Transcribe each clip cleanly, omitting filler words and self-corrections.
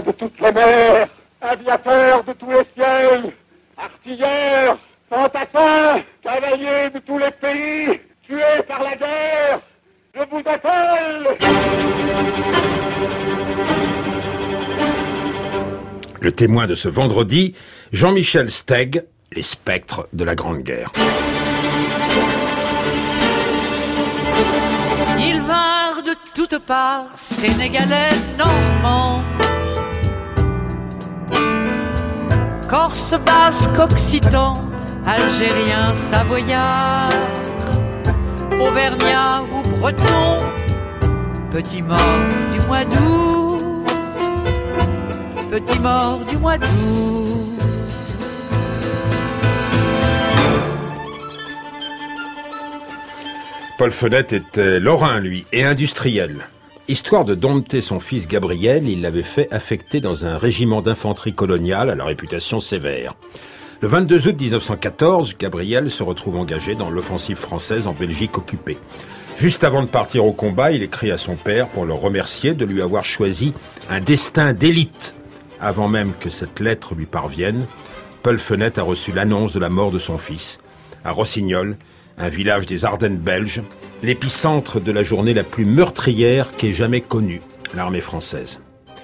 de toutes les mers, aviateurs de tous les ciels, artilleurs, fantassins, cavaliers de tous les pays, tués par la guerre, je vous appelle. Le témoin de ce vendredi, Jean-Michel Steg, les spectres de la Grande Guerre. Ils vinrent de toutes parts, Sénégalais, Normands, Corse, Basque, Occitan, Algériens, Savoyards, Auvergnats ou Bretons, petits morts du mois d'août, petits morts du mois d'août. Paul Fenech était lorrain, lui, et industriel. Histoire de dompter son fils Gabriel, il l'avait fait affecter dans un régiment d'infanterie coloniale à la réputation sévère. Le 22 août 1914, Gabriel se retrouve engagé dans l'offensive française en Belgique occupée. Juste avant de partir au combat, il écrit à son père pour le remercier de lui avoir choisi un destin d'élite. Avant même que cette lettre lui parvienne, Paul Fenech a reçu l'annonce de la mort de son fils. À Rossignol, un village des Ardennes belges, l'épicentre de la journée la plus meurtrière qu'ait jamais connue l'armée française.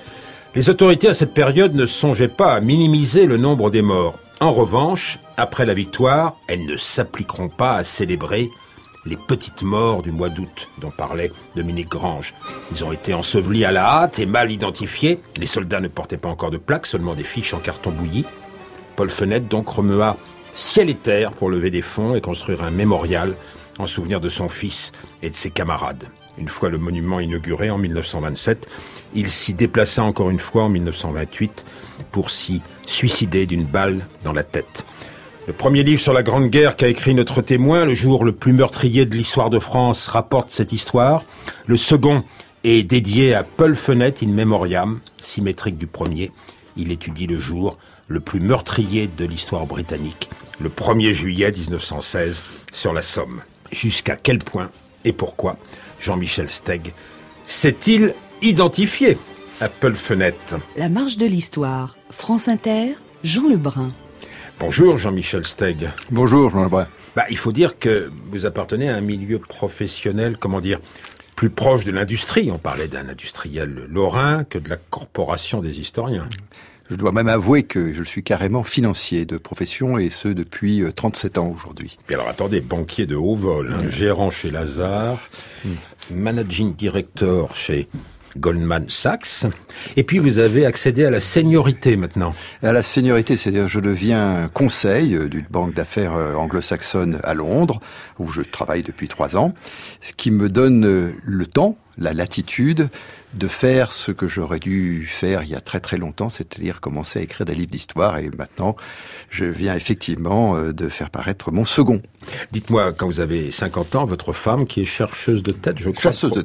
Les autorités à cette période ne songeaient pas à minimiser le nombre des morts. En revanche, après la victoire, elles ne s'appliqueront pas à célébrer les petites morts du mois d'août dont parlait Dominique Grange. Ils ont été ensevelis à la hâte et mal identifiés. Les soldats ne portaient pas encore de plaques, seulement des fiches en carton bouilli. Paul Fenech donc remua ciel et terre pour lever des fonds et construire un mémorial en souvenir de son fils et de ses camarades. Une fois le monument inauguré en 1927, il s'y déplaça encore une fois en 1928 pour s'y suicider d'une balle dans la tête. Le premier livre sur la Grande Guerre qu'a écrit notre témoin, le jour le plus meurtrier de l'histoire de France, rapporte cette histoire. Le second est dédié à Paul Fenech in memoriam, symétrique du premier. Il étudie le jour le plus meurtrier de l'histoire britannique, le 1er juillet 1916, sur la Somme. Jusqu'à quel point et pourquoi Jean-Michel Steg s'est-il identifié à Paul Fenech? La marche de l'histoire, France Inter, Jean Lebrun. Bonjour Jean-Michel Steg. Bonjour Jean Lebrun. Il faut dire que vous appartenez à un milieu professionnel, plus proche de l'industrie. On parlait d'un industriel lorrain que de la corporation des historiens. Je dois même avouer que je suis carrément financier de profession, et ce depuis 37 ans aujourd'hui. Et alors attendez, banquier de haut vol, gérant chez Lazare, managing director chez Goldman Sachs, et puis vous avez accédé à la seniorité maintenant. À la seniorité, c'est-à-dire je deviens conseil d'une banque d'affaires anglo-saxonne à Londres, où je travaille depuis 3 ans, ce qui me donne le temps, la latitude de faire ce que j'aurais dû faire il y a très très longtemps, c'est-à-dire commencer à écrire des livres d'histoire, et maintenant je viens effectivement de faire paraître mon second. Dites-moi, quand vous avez 50 ans, votre femme, qui est chercheuse de tête, je crois... Chasseuse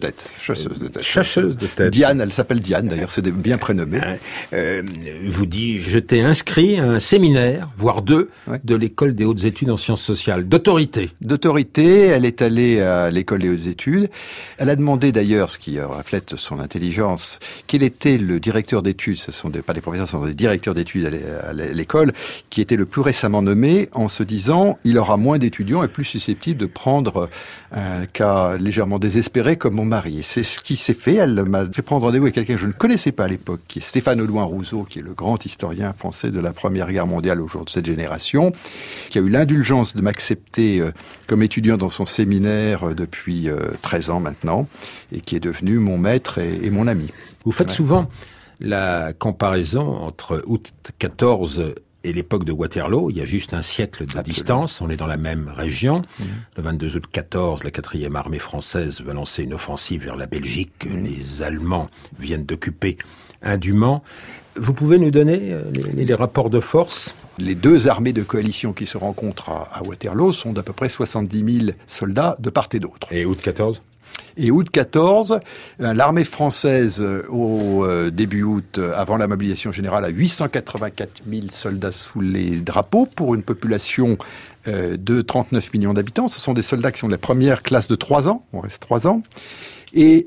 de tête. Diane, elle s'appelle Diane, d'ailleurs, c'est bien prénommé. Vous dit, je t'ai inscrit à un séminaire, voire 2, de l'école des hautes études en sciences sociales, d'autorité. Elle est allée à l'école des hautes études. Elle a demandé d'ailleurs, ce qui reflète son intelligence, quel était le directeur d'études, ce sont pas des professeurs, ce sont des directeurs d'études à l'école, qui était le plus récemment nommé, en se disant, il aura moins d'étudiants est plus susceptible de prendre un cas légèrement désespéré comme mon mari. Et c'est ce qui s'est fait. Elle m'a fait prendre rendez-vous avec quelqu'un que je ne connaissais pas à l'époque, qui est Stéphane Audouin-Rousseau, qui est le grand historien français de la Première Guerre mondiale au jour de cette génération, qui a eu l'indulgence de m'accepter comme étudiant dans son séminaire depuis 13 ans maintenant, et qui est devenu mon maître et mon ami. Vous faites souvent la comparaison entre août 14 et l'époque de Waterloo, il y a juste un siècle de distance, on est dans la même région. Le 22 août 14, la 4e armée française va lancer une offensive vers la Belgique que les Allemands viennent d'occuper indûment. Vous pouvez nous donner les rapports de force? Les 2 armées de coalition qui se rencontrent à Waterloo sont d'à peu près 70 000 soldats de part et d'autre. Et août 14? Et août 14, l'armée française, au début août, avant la mobilisation générale, a 884 000 soldats sous les drapeaux pour une population de 39 millions d'habitants. Ce sont des soldats qui sont de la première classe de 3 ans, on reste 3 ans. Et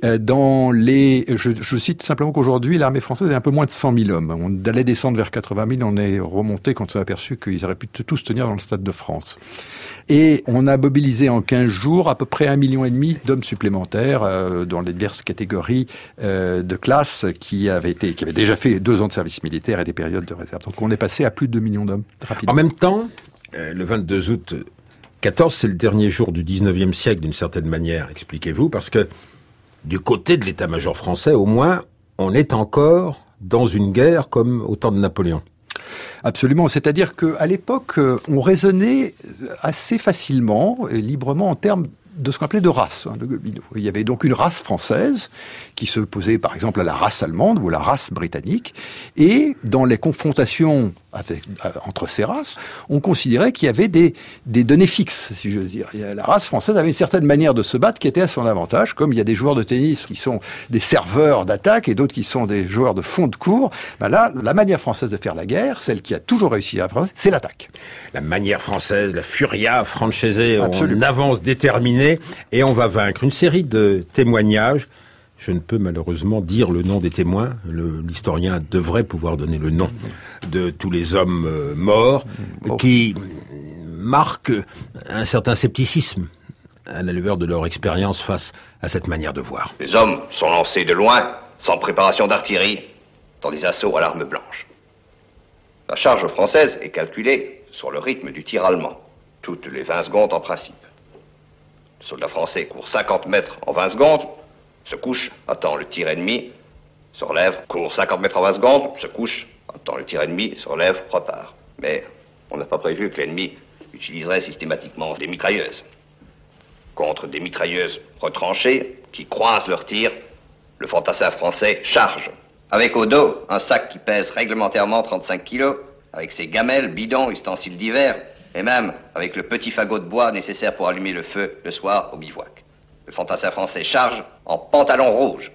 je cite simplement qu'aujourd'hui, l'armée française est un peu moins de 100 000 hommes. On allait descendre vers 80 000, on est remonté quand on s'est aperçu qu'ils auraient pu tous tenir dans le Stade de France. Et on a mobilisé en 15 jours à peu près 1,5 million d'hommes supplémentaires dans les diverses catégories de classes qui avaient déjà fait 2 ans de service militaire et des périodes de réserve. Donc on est passé à plus de 2 millions d'hommes rapidement. En même temps, le 22 août 14, c'est le dernier jour du 19e siècle d'une certaine manière, expliquez-vous, parce que du côté de l'état-major français, au moins, on est encore dans une guerre comme au temps de Napoléon. Absolument, c'est-à-dire qu'à l'époque, on raisonnait assez facilement et librement en termes de ce qu'on appelait de race, de Gobineau. Il y avait donc une race française qui se posait par exemple à la race allemande ou à la race britannique, et dans les confrontations entre ces races, on considérait qu'il y avait des données fixes, si je veux dire. La race française avait une certaine manière de se battre qui était à son avantage, comme il y a des joueurs de tennis qui sont des serveurs d'attaque et d'autres qui sont des joueurs de fond de cours. Ben là, la manière française de faire la guerre, celle qui a toujours réussi à faire, c'est l'attaque. La manière française, la furia francese, on avance déterminé et on va vaincre. Une série de témoignages. Je ne peux malheureusement dire le nom des témoins. L'historien devrait pouvoir donner le nom de tous les hommes morts, qui marquent un certain scepticisme à la lueur de leur expérience face à cette manière de voir. Les hommes sont lancés de loin, sans préparation d'artillerie, dans des assauts à l'arme blanche. La charge française est calculée sur le rythme du tir allemand, toutes les 20 secondes en principe. Le soldat français court 50 mètres en 20 secondes, se couche, attend le tir ennemi, se relève, court 50 mètres en 20 secondes, se couche, attend le tir ennemi, se relève, repart. Mais on n'a pas prévu que l'ennemi utiliserait systématiquement des mitrailleuses. Contre des mitrailleuses retranchées, qui croisent leurs tirs, le fantassin français charge. Avec au dos un sac qui pèse réglementairement 35 kilos, avec ses gamelles, bidons, ustensiles divers, et même avec le petit fagot de bois nécessaire pour allumer le feu le soir au bivouac. Le fantassin français charge en pantalon rouge.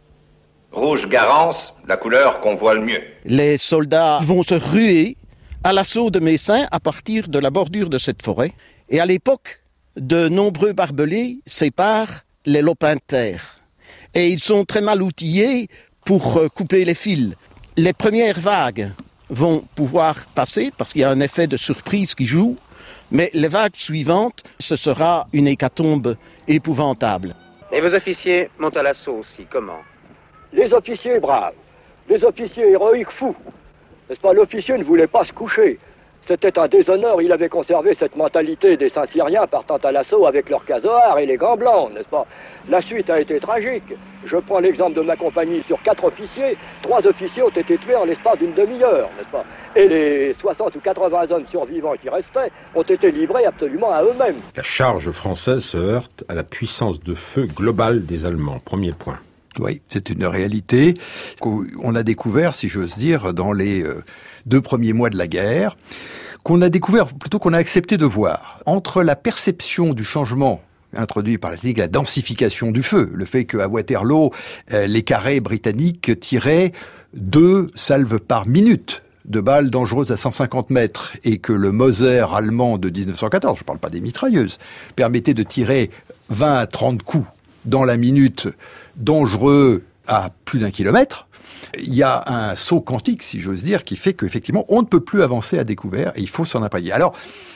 Rouge Garance, la couleur qu'on voit le mieux. Les soldats vont se ruer à l'assaut de Messin à partir de la bordure de cette forêt. Et à l'époque, de nombreux barbelés séparent les lopins de terre. Et ils sont très mal outillés pour couper les fils. Les premières vagues vont pouvoir passer parce qu'il y a un effet de surprise qui joue. Mais les vagues suivantes, ce sera une hécatombe épouvantable. Et vos officiers montent à l'assaut aussi, comment? Les officiers braves, les officiers héroïques fous. N'est-ce pas, l'officier ne voulait pas se coucher. C'était un déshonneur, il avait conservé cette mentalité des Saint-Cyriens partant à l'assaut avec leurs casoars et les gants blancs, n'est-ce pas? La suite a été tragique. Je prends l'exemple de ma compagnie. Sur 4 officiers, 3 officiers ont été tués en l'espace d'une demi-heure, n'est-ce pas? Et les 60 ou 80 hommes survivants qui restaient ont été livrés absolument à eux-mêmes. La charge française se heurte à la puissance de feu globale des Allemands. Premier point. Oui, c'est une réalité qu'on a découvert, si j'ose dire, dans les 2 premiers mois de la guerre, qu'on a découvert, plutôt qu'on a accepté de voir. Entre la perception du changement introduit par la technique, la densification du feu, le fait qu'à Waterloo, les carrés britanniques tiraient 2 salves par minute de balles dangereuses à 150 mètres, et que le Moser allemand de 1914, je ne parle pas des mitrailleuses, permettait de tirer 20 à 30 coups dans la minute, dangereux à plus d'1 kilomètre, il y a un saut quantique, si j'ose dire, qui fait qu'effectivement, on ne peut plus avancer à découvert et il faut s'en appareiller. Alors,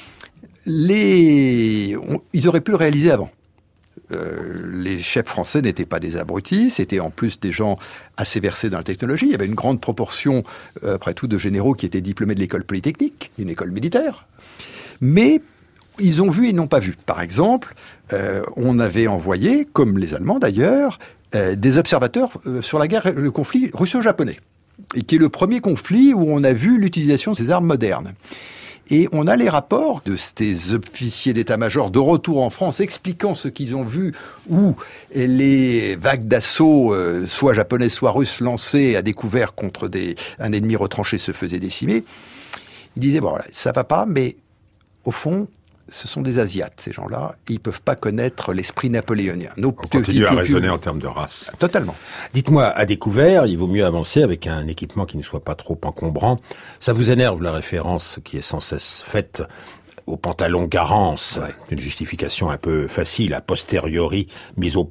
ils auraient pu le réaliser avant. Les chefs français n'étaient pas des abrutis, c'était en plus des gens assez versés dans la technologie. Il y avait une grande proportion, après tout, de généraux qui étaient diplômés de l'école polytechnique, une école militaire. Mais ils ont vu et n'ont pas vu. Par exemple, on avait envoyé, comme les Allemands d'ailleurs, des observateurs sur la guerre, le conflit russo-japonais, et qui est le premier conflit où on a vu l'utilisation de ces armes modernes. Et on a les rapports de ces officiers d'état-major de retour en France expliquant ce qu'ils ont vu, où les vagues d'assaut, soit japonais, soit russes, lancées à découvert contre un ennemi retranché se faisaient décimer. Ils disaient, bon, voilà, ça va pas, mais au fond, ce sont des Asiates, ces gens-là. Ils peuvent pas connaître l'esprit napoléonien. On continue à raisonner en termes de race. Totalement. Dites-moi, à découvert, il vaut mieux avancer avec un équipement qui ne soit pas trop encombrant. Ça vous énerve la référence qui est sans cesse faite au pantalon Garance, une justification un peu facile, a posteriori, mise au point.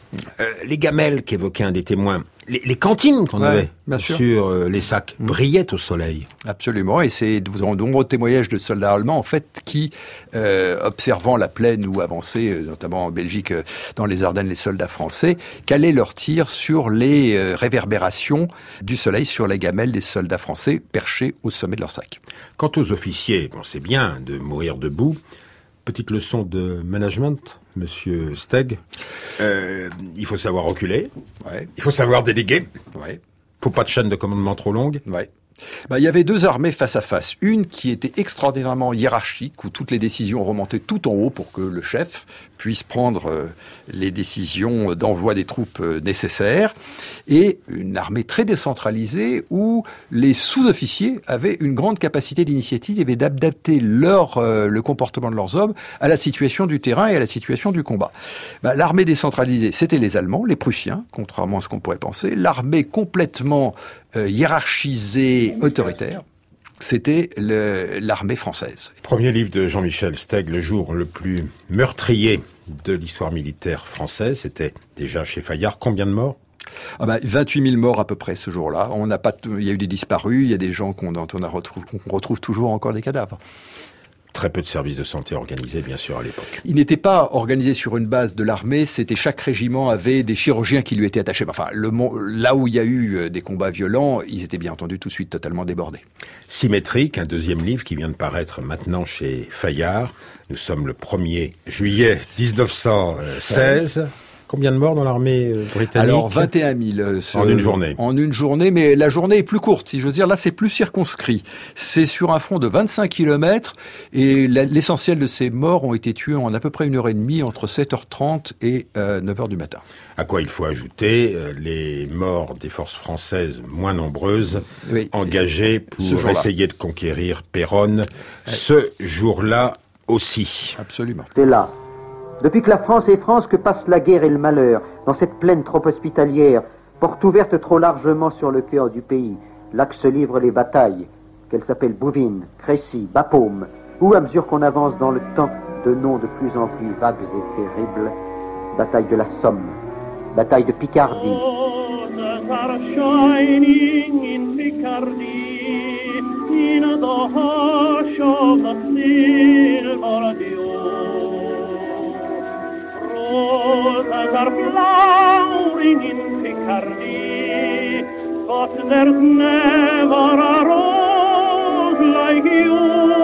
Les gamelles qu'évoquait un des témoins, les cantines qu'on avait sur les sacs brillaient au soleil. Absolument, et c'est de nombreux témoignages de soldats allemands en fait qui, observant la plaine où avançaient, notamment en Belgique, dans les Ardennes, les soldats français, calaient leurs tirs sur les réverbérations du soleil sur les gamelles des soldats français perchés au sommet de leur sac. Quant aux officiers, bon, c'est bien de mourir debout. Petite leçon de management, Monsieur Steg. Il faut savoir reculer. Ouais. Il faut savoir déléguer. Ouais. Faut pas de chaîne de commandement trop longue. Ouais. Il y avait deux armées face à face. Une qui était extraordinairement hiérarchique, où toutes les décisions remontaient tout en haut pour que le chef puisse prendre les décisions d'envoi des troupes nécessaires. Et une armée très décentralisée où les sous-officiers avaient une grande capacité d'initiative et d'adapter le comportement de leurs hommes à la situation du terrain et à la situation du combat. L'armée décentralisée, c'était les Allemands, les Prussiens, contrairement à ce qu'on pourrait penser. L'armée complètement hiérarchisée, autoritaire, c'était l'armée française. Premier livre de Jean-Michel Steg, le jour le plus meurtrier de l'histoire militaire française, c'était déjà chez Fayard. Combien de morts ? 28 000 morts à peu près ce jour-là. Il y a eu des disparus, il y a des gens qu'on retrouve toujours encore des cadavres. Très peu de services de santé organisés, bien sûr, à l'époque. Il n'était pas organisé sur une base de l'armée, c'était chaque régiment avait des chirurgiens qui lui étaient attachés. Enfin, là où il y a eu des combats violents, ils étaient bien entendu tout de suite totalement débordés. Symétrique, un deuxième livre qui vient de paraître maintenant chez Fayard. Nous sommes le 1er juillet 1916. Combien de morts dans l'armée britannique ? Alors 21 000. En une journée. En une journée, mais la journée est plus courte, si je veux dire. Là, c'est plus circonscrit. C'est sur un front de 25 km et l'essentiel de ces morts ont été tués en à peu près 1h30 entre 7h30 et 9h du matin. À quoi il faut ajouter les morts des forces françaises moins nombreuses, engagées pour essayer de conquérir Péronne, ce jour-là aussi. Absolument. C'est là. Depuis que la France est France, que passe la guerre et le malheur, dans cette plaine trop hospitalière, porte ouverte trop largement sur le cœur du pays, là que se livrent les batailles, qu'elles s'appellent Bouvines, Crécy, Bapaume, ou à mesure qu'on avance dans le temps, de noms de plus en plus vagues et terribles, bataille de la Somme, bataille de Picardie. Roses are flowering in Picardy, but there's never a rose like you.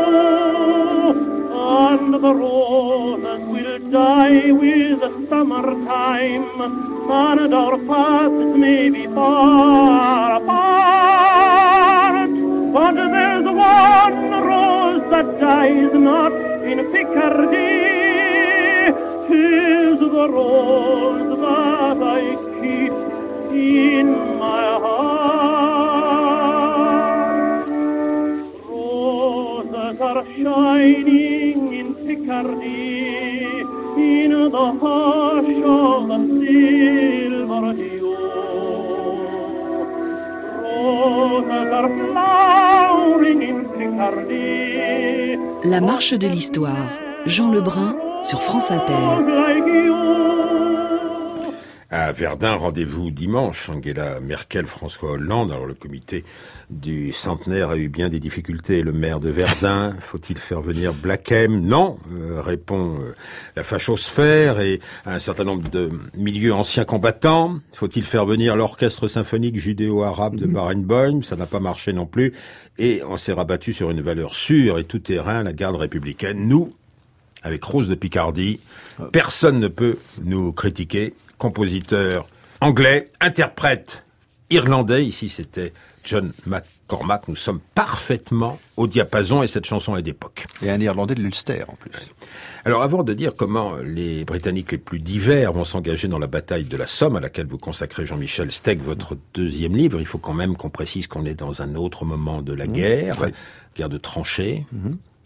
And the roses will die with the summertime, and our paths may be far apart. But there's one rose that dies not in Picardy. 'Tis the rose that I keep in my heart. Roses are shining in Picardy, in the hush of the silver dew. Roses are flowering in Picardy. La marche de l'histoire, Jean Lebrun, sur France Inter. À Verdun, rendez-vous dimanche. Angela Merkel, François Hollande. Alors le comité du centenaire a eu bien des difficultés. Le maire de Verdun, faut-il faire venir Blachem ? Non, répond la fachosphère et un certain nombre de milieux anciens combattants. Faut-il faire venir l'orchestre symphonique judéo-arabe de Barenboim ? Ça n'a pas marché non plus. Et on s'est rabattu sur une valeur sûre et tout terrain, la garde républicaine. Nous, avec Rose de Picardie, personne ne peut nous critiquer. Compositeur anglais, interprète irlandais, ici c'était John McCormack, nous sommes parfaitement au diapason et cette chanson est d'époque. Et un Irlandais de l'Ulster en plus. Alors avant de dire comment les Britanniques les plus divers vont s'engager dans la bataille de la Somme, à laquelle vous consacrez Jean-Michel Steg, votre deuxième livre, il faut quand même qu'on précise qu'on est dans un autre moment de la guerre, guerre de tranchées.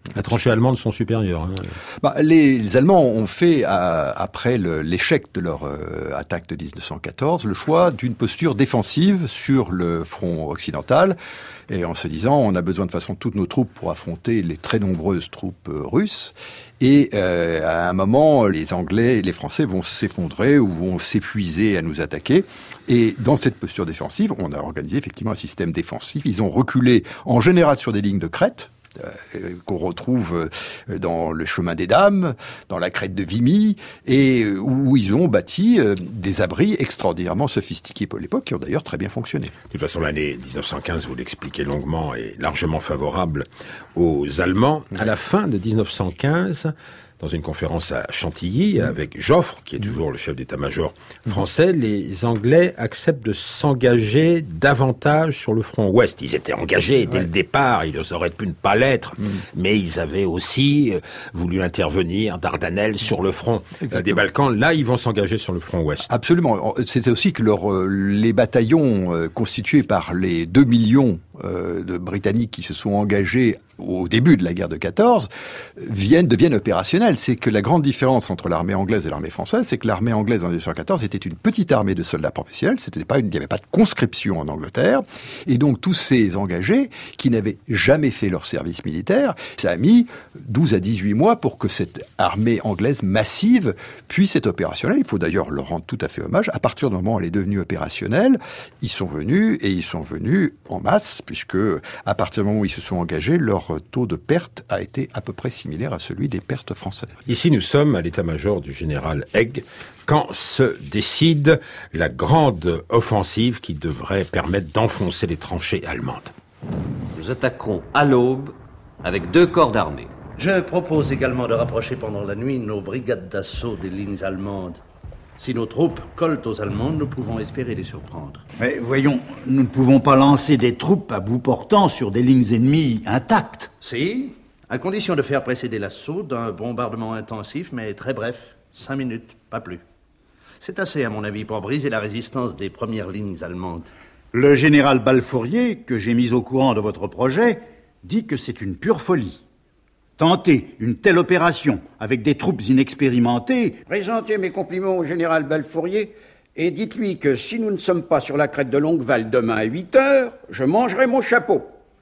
Les tranchées allemandes sont supérieures. Hein. Les Allemands ont fait, après l'échec de leur attaque de 1914, le choix d'une posture défensive sur le front occidental, et en se disant on a besoin de façon toutes nos troupes pour affronter les très nombreuses troupes russes. Et à un moment, les Anglais et les Français vont s'effondrer ou vont s'épuiser à nous attaquer. Et dans cette posture défensive, on a organisé effectivement un système défensif. Ils ont reculé en général sur des lignes de crête, qu'on retrouve dans le chemin des Dames, dans la crête de Vimy, et où ils ont bâti des abris extraordinairement sophistiqués pour l'époque, qui ont d'ailleurs très bien fonctionné. De toute façon, l'année 1915, vous l'expliquez longuement, est largement favorable aux Allemands. À la fin de 1915, dans une conférence à Chantilly, avec Joffre, qui est toujours le chef d'état-major français, les Anglais acceptent de s'engager davantage sur le front ouest. Ils étaient engagés dès le départ, ils auraient pu ne pas l'être, mais ils avaient aussi voulu intervenir, Dardanelles, sur le front des Balkans. Là, ils vont s'engager sur le front ouest. Absolument. C'était aussi que les bataillons constitués par les 2 millions de Britanniques qui se sont engagés au début de la guerre de 14 deviennent opérationnels. C'est que la grande différence entre l'armée anglaise et l'armée française, c'est que l'armée anglaise en 1914 était une petite armée de soldats professionnels. Il n'y avait pas de conscription en Angleterre, et donc tous ces engagés qui n'avaient jamais fait leur service militaire, ça a mis 12 à 18 mois pour que cette armée anglaise massive puisse être opérationnelle. Il faut d'ailleurs leur rendre tout à fait hommage. À partir du moment où elle est devenue opérationnelle, ils sont venus en masse, puisque à partir du moment où ils se sont engagés, leur taux de perte a été à peu près similaire à celui des pertes françaises. Ici, nous sommes à l'état-major du général Haig, quand se décide la grande offensive qui devrait permettre d'enfoncer les tranchées allemandes. Nous attaquerons à l'aube avec 2 corps d'armée. Je propose également de rapprocher pendant la nuit nos brigades d'assaut des lignes allemandes. Si nos troupes collent aux Allemandes, nous pouvons espérer les surprendre. Mais voyons, nous ne pouvons pas lancer des troupes à bout portant sur des lignes ennemies intactes. Si, à condition de faire précéder l'assaut d'un bombardement intensif, mais très bref, 5 minutes, pas plus. C'est assez, à mon avis, pour briser la résistance des premières lignes allemandes. Le général Balfourier, que j'ai mis au courant de votre projet, dit que c'est une pure folie. Tenter une telle opération avec des troupes inexpérimentées... Présentez mes compliments au général Balfourier et dites-lui que si nous ne sommes pas sur la crête de Longueval demain à 8 heures, je mangerai mon chapeau.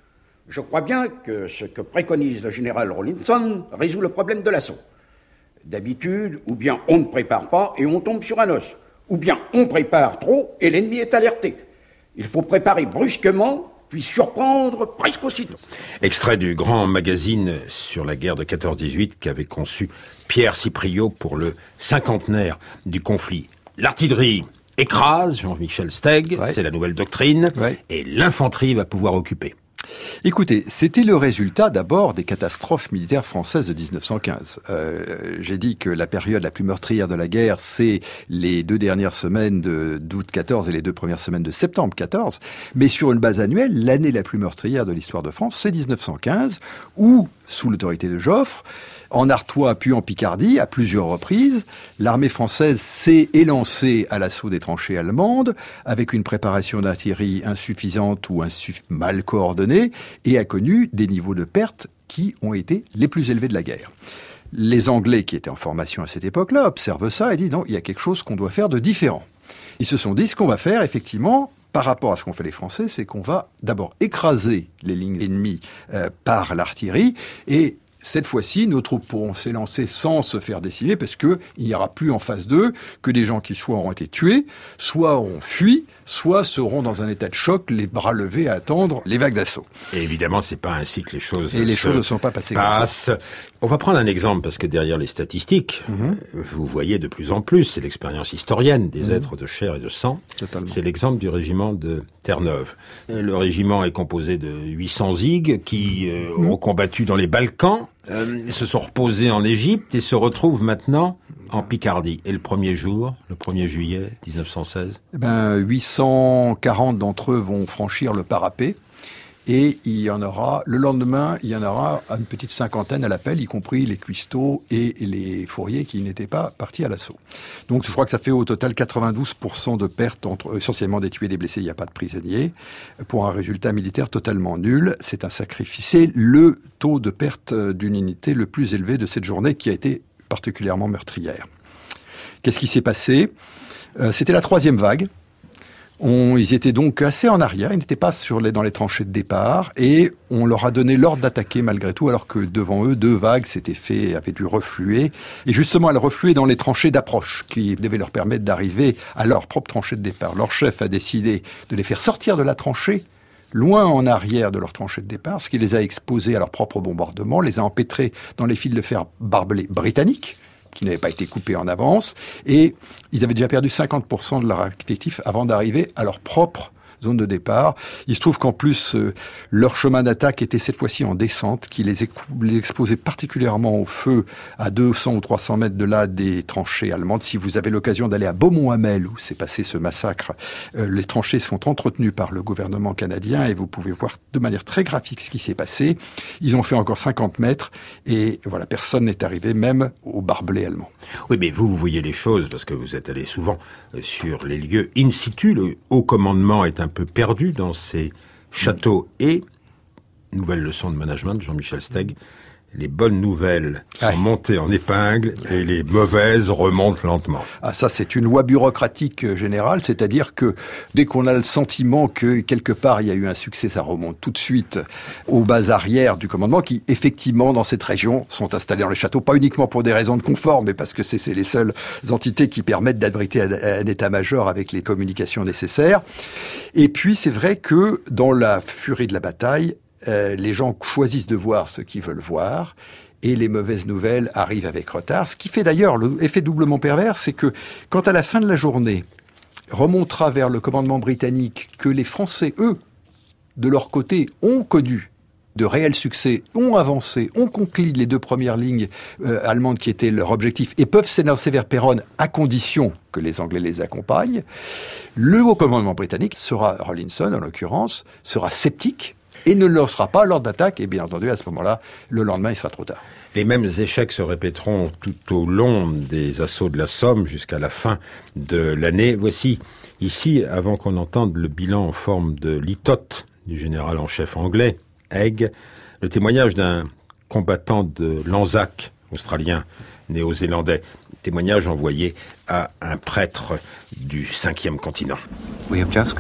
Je crois bien que ce que préconise le général Rawlinson résout le problème de l'assaut. D'habitude, ou bien on ne prépare pas et on tombe sur un os, ou bien on prépare trop et l'ennemi est alerté. Il faut préparer brusquement, puis surprendre presque aussitôt. Extrait du grand magazine sur la guerre de 14-18 qu'avait conçu Pierre Cipriot pour le cinquantenaire du conflit. L'artillerie écrase Jean-Michel Steig, c'est la nouvelle doctrine, et l'infanterie va pouvoir occuper. Écoutez, c'était le résultat d'abord des catastrophes militaires françaises de 1915. J'ai dit que la période la plus meurtrière de la guerre, c'est les 2 dernières semaines d'août 14 et les 2 premières semaines de septembre 14. Mais sur une base annuelle, l'année la plus meurtrière de l'histoire de France, c'est 1915, où, sous l'autorité de Joffre, en Artois puis en Picardie, à plusieurs reprises, l'armée française s'est élancée à l'assaut des tranchées allemandes avec une préparation d'artillerie insuffisante ou mal coordonnée et a connu des niveaux de pertes qui ont été les plus élevés de la guerre. Les Anglais qui étaient en formation à cette époque-là observent ça et disent non, il y a quelque chose qu'on doit faire de différent. Ils se sont dit ce qu'on va faire effectivement par rapport à ce qu'ont fait les Français, c'est qu'on va d'abord écraser les lignes ennemies par l'artillerie et cette fois-ci, nos troupes pourront s'élancer sans se faire décimer parce qu'il n'y aura plus en face d'eux que des gens qui soit auront été tués, soit auront fui, soit seront dans un état de choc, les bras levés à attendre les vagues d'assaut. Et évidemment, c'est pas ainsi que les choses ne sont pas passées comme ça. On va prendre un exemple parce que derrière les statistiques, vous voyez de plus en plus, c'est l'expérience historienne des êtres de chair et de sang. Totalement. C'est l'exemple du régiment de Terre-Neuve. Le régiment est composé de 800 zig qui ont combattu dans les Balkans, se sont reposés en Égypte et se retrouvent maintenant en Picardie. Et le premier jour, le 1er juillet 1916 840 d'entre eux vont franchir le parapet Et il y en aura, le lendemain, il y en aura une petite cinquantaine à l'appel, y compris les cuistots et les fourriers qui n'étaient pas partis à l'assaut. Donc je crois que ça fait au total 92% de pertes, essentiellement des tués et des blessés, il n'y a pas de prisonniers, pour un résultat militaire totalement nul. C'est un sacrifice. C'est le taux de perte d'une unité le plus élevé de cette journée qui a été particulièrement meurtrière. Qu'est-ce qui s'est passé ? C'était la 3e vague. Ils étaient donc assez en arrière, ils n'étaient pas dans les tranchées de départ, et on leur a donné l'ordre d'attaquer malgré tout, alors que devant eux, 2 vagues avaient dû refluer. Et justement, elles refluaient dans les tranchées d'approche, qui devaient leur permettre d'arriver à leur propre tranchée de départ. Leur chef a décidé de les faire sortir de la tranchée, loin en arrière de leur tranchée de départ, ce qui les a exposés à leur propre bombardement, les a empêtrés dans les fils de fer barbelés britanniques, qui n'avaient pas été coupés en avance, et ils avaient déjà perdu 50% de leur effectif avant d'arriver à leur propre zone de départ. Il se trouve qu'en plus, leur chemin d'attaque était cette fois-ci en descente, qui les exposait particulièrement au feu à 200 ou 300 mètres de là des tranchées allemandes. Si vous avez l'occasion d'aller à Beaumont-Hamel, où s'est passé ce massacre, les tranchées sont entretenues par le gouvernement canadien, et vous pouvez voir de manière très graphique ce qui s'est passé. Ils ont fait encore 50 mètres, et voilà, personne n'est arrivé, même au barbelé allemand. Oui, mais vous voyez les choses, parce que vous êtes allé souvent sur les lieux in situ. Le haut commandement est un peu perdu dans ces châteaux. Et, nouvelle leçon de management, Jean-Michel Steg, les bonnes nouvelles sont montées en épingle et les mauvaises remontent lentement. Ah, ça, c'est une loi bureaucratique générale, c'est-à-dire que dès qu'on a le sentiment que quelque part il y a eu un succès, ça remonte tout de suite aux bases arrières du commandement qui, effectivement, dans cette région, sont installées dans les châteaux, pas uniquement pour des raisons de confort, mais parce que c'est les seules entités qui permettent d'abriter un état-major avec les communications nécessaires. Et puis, c'est vrai que dans la furie de la bataille, les gens choisissent de voir ce qu'ils veulent voir, et les mauvaises nouvelles arrivent avec retard. Ce qui fait d'ailleurs l'effet doublement pervers, c'est que quand à la fin de la journée remontera vers le commandement britannique que les Français, eux, de leur côté, ont connu de réels succès, ont avancé, ont conquis les 2 premières lignes allemandes qui étaient leur objectif, et peuvent s'élancer vers Péronne à condition que les Anglais les accompagnent, le haut commandement britannique Rawlinson en l'occurrence, sera sceptique, et ne lancera pas l'ordre d'attaque, et bien entendu, à ce moment-là, le lendemain, il sera trop tard. Les mêmes échecs se répéteront tout au long des assauts de la Somme jusqu'à la fin de l'année. Voici, ici, avant qu'on entende le bilan en forme de litote du général en chef anglais, Haig, le témoignage d'un combattant de l'Anzac, australien, néo-zélandais, témoignage envoyé à un prêtre du 5e continent. Nous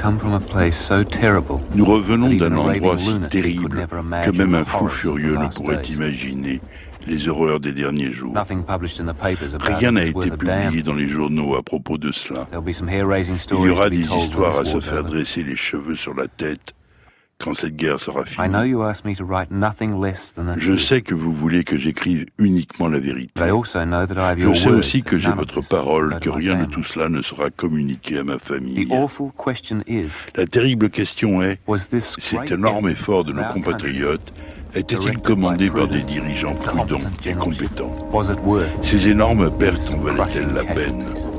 revenons d'un endroit si terrible que même un fou furieux ne pourrait imaginer les horreurs des derniers jours. Rien n'a été publié dans les journaux à propos de cela. Il y aura des histoires à se faire dresser les cheveux sur la tête quand cette guerre sera finie. Je sais que vous voulez que j'écrive uniquement la vérité. Je sais aussi que j'ai votre parole, que rien de tout cela ne sera communiqué à ma famille. La terrible question est, cet énorme effort de nos compatriotes était-il commandé par des dirigeants prudents et compétents? Ces énormes pertes en valaient-elles la peine?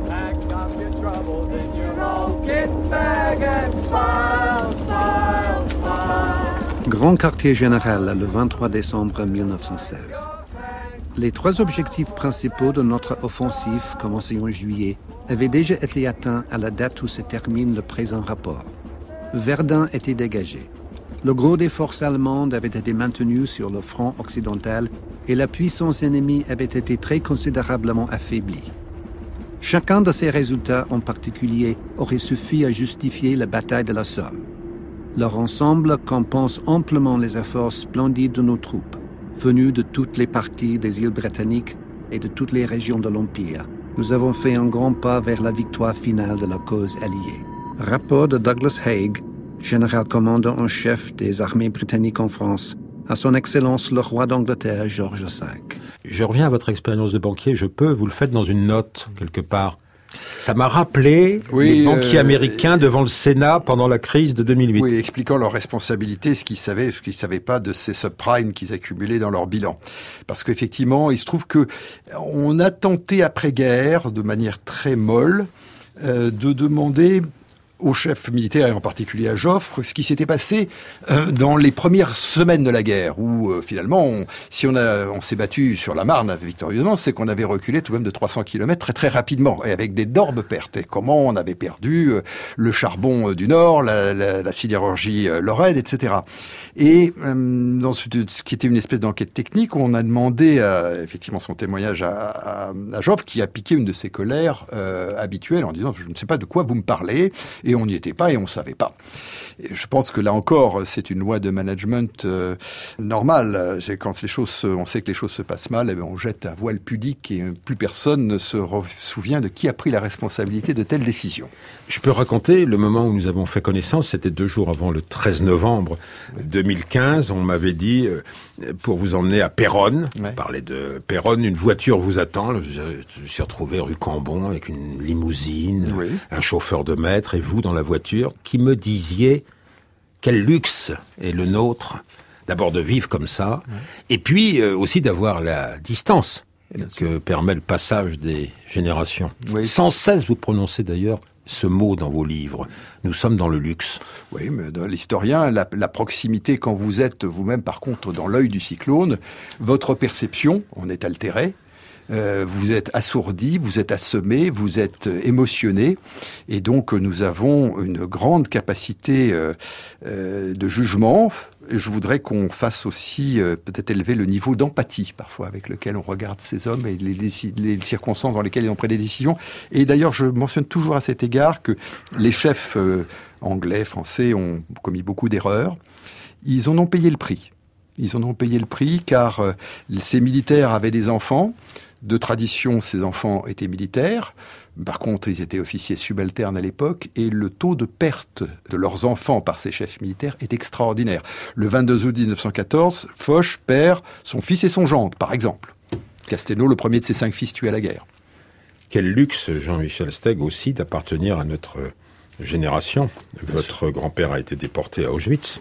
Grand quartier général, le 23 décembre 1916. Les 3 objectifs principaux de notre offensive, commencée en juillet, avaient déjà été atteints à la date où se termine le présent rapport. Verdun était dégagé. Le gros des forces allemandes avait été maintenu sur le front occidental et la puissance ennemie avait été très considérablement affaiblie. Chacun de ces résultats en particulier aurait suffi à justifier la bataille de la Somme. Leur ensemble compense amplement les efforts splendides de nos troupes, venues de toutes les parties des îles britanniques et de toutes les régions de l'Empire. Nous avons fait un grand pas vers la victoire finale de la cause alliée. Rapport de Douglas Haig, général commandant en chef des armées britanniques en France, à son Excellence le roi d'Angleterre, George V. Je reviens à votre expérience de banquier. Vous le faites dans une note, quelque part. Ça m'a rappelé les banquiers américains devant le Sénat pendant la crise de 2008. Oui, expliquant leurs responsabilités, ce qu'ils savaient, ce qu'ils ne savaient pas de ces subprimes qu'ils accumulaient dans leur bilan. Parce qu'effectivement, il se trouve que on a tenté après-guerre, de manière très molle, de demander aux chefs militaires et en particulier à Joffre ce qui s'était passé dans les premières semaines de la guerre, où finalement, si on s'est battu sur la Marne victorieusement, c'est qu'on avait reculé tout de même de 300 km très très rapidement et avec d'énormes pertes. Et comment on avait perdu le charbon du Nord, la sidérurgie lorraine, etc. Et dans ce qui était une espèce d'enquête technique, on a demandé effectivement son témoignage à Joffre, qui a piqué une de ses colères habituelles en disant « Je ne sais pas de quoi vous me parlez ». Et on n'y était pas et on ne savait pas. Et je pense que là encore, c'est une loi de management normale. C'est quand on sait que les choses se passent mal, eh bien on jette à voile pudique et plus personne ne se souvient de qui a pris la responsabilité de telle décision. Je peux raconter le moment où nous avons fait connaissance, c'était 2 jours avant le 13 novembre 2015. On m'avait dit, pour vous emmener à Péronne, on parlait de Péronne, une voiture vous attend. Je me suis retrouvé rue Cambon avec une limousine, un chauffeur de maître et vous dans la voiture qui me disiez quel luxe est le nôtre, d'abord de vivre comme ça, et puis aussi d'avoir la distance que permet le passage des générations. Sans cesse vous prononcez d'ailleurs ce mot dans vos livres. Nous sommes dans le luxe. Oui, mais dans l'historien, la proximité, quand vous êtes vous-même par contre dans l'œil du cyclone, votre perception en est altérée. Vous êtes assourdi, vous êtes assommé, vous êtes émotionné, et donc nous avons une grande capacité de jugement. Je voudrais qu'on fasse aussi peut-être élever le niveau d'empathie parfois avec lequel on regarde ces hommes et les circonstances dans lesquelles ils ont pris des décisions. Et d'ailleurs, je mentionne toujours à cet égard que les chefs anglais, français ont commis beaucoup d'erreurs. Ils en ont payé le prix. Ils en ont payé le prix car ces militaires avaient des enfants. De tradition, ces enfants étaient militaires. Par contre, ils étaient officiers subalternes à l'époque et le taux de perte de leurs enfants par ces chefs militaires est extraordinaire. Le 22 août 1914, Foch perd son fils et son gendre, par exemple. Castelnau, le premier de ses 5 fils tués à la guerre. Quel luxe, Jean-Michel Steg, aussi, d'appartenir à notre génération. Votre grand-père a été déporté à Auschwitz.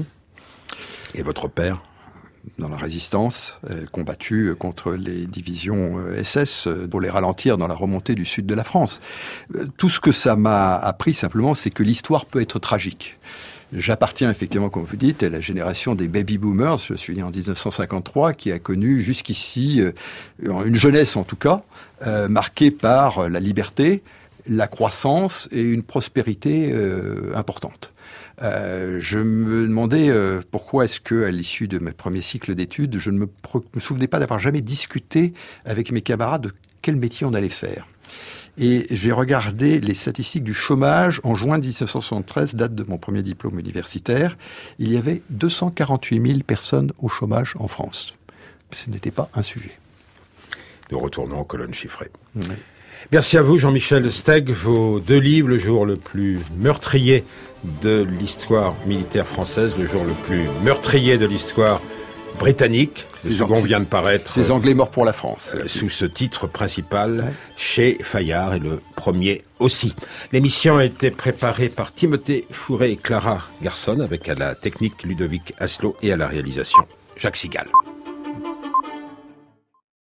Et votre père ? Dans la résistance, combattu contre les divisions SS pour les ralentir dans la remontée du sud de la France. Tout ce que ça m'a appris simplement, c'est que l'histoire peut être tragique. J'appartiens effectivement, comme vous dites, à la génération des baby-boomers. Je suis né en 1953, qui a connu jusqu'ici une jeunesse en tout cas, marquée par la liberté, la croissance et une prospérité importante. Je me demandais pourquoi est-ce que, à l'issue de mes premiers cycles d'études, je ne me souvenais pas d'avoir jamais discuté avec mes camarades de quel métier on allait faire. Et j'ai regardé les statistiques du chômage en juin 1973, date de mon premier diplôme universitaire. Il y avait 248 000 personnes au chômage en France. Ce n'était pas un sujet. Nous retournons aux colonnes chiffrées. Merci à vous, Jean-Michel Steg. Vos 2 livres, le jour le plus meurtrier de l'histoire militaire française, le jour le plus meurtrier de l'histoire britannique. Le second vient de paraître. Ces Anglais morts pour la France. Sous ce titre principal, chez Fayard, et le premier aussi. L'émission a été préparée par Timothée Fourré et Clara Garçon, avec à la technique Ludovic Asselot et à la réalisation Jacques Sigal.